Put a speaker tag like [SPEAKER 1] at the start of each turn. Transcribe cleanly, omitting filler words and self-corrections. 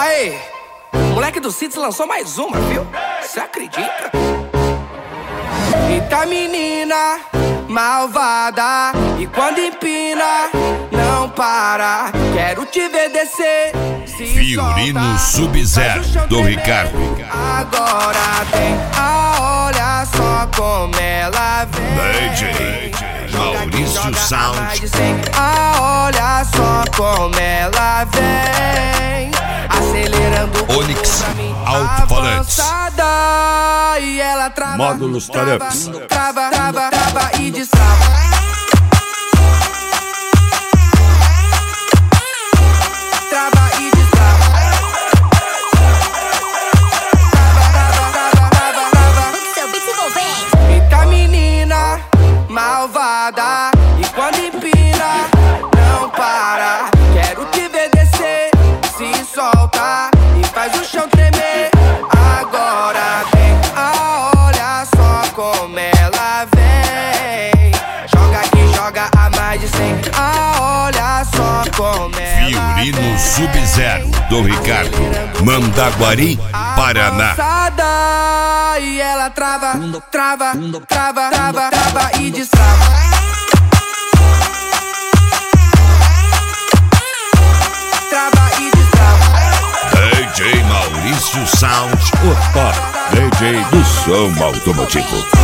[SPEAKER 1] Aí, o moleque do Cits lançou mais uma, viu? Cê acredita? Eita menina malvada, e quando empina, não para. Quero te ver descer, se
[SPEAKER 2] Fiorino Sub-Zero, do Ricardo.
[SPEAKER 1] Agora tem olha só como ela vem.
[SPEAKER 2] DJ Maurício Sound.
[SPEAKER 1] Olha só como ela vem, acelerando
[SPEAKER 2] Onix Alto-Falantes.
[SPEAKER 1] E ela trava,
[SPEAKER 3] Módulos Tareps.
[SPEAKER 1] Trava e destrava. Trava e destrava. Eita menina malvada, e quando empina, não para. Quero te ver descer, se solta e faz o chão tremer. Agora vem, olha só como ela vem. Joga aqui, joga a mais de 100. Olha só como ela
[SPEAKER 2] Fiorino Sub-Zero, do Ricardo. Mandaguari, Paraná.
[SPEAKER 1] E ela trava e destrava. Trava e destrava.
[SPEAKER 2] DJ Maurício Sound.
[SPEAKER 3] Opa, DJ do som automotivo.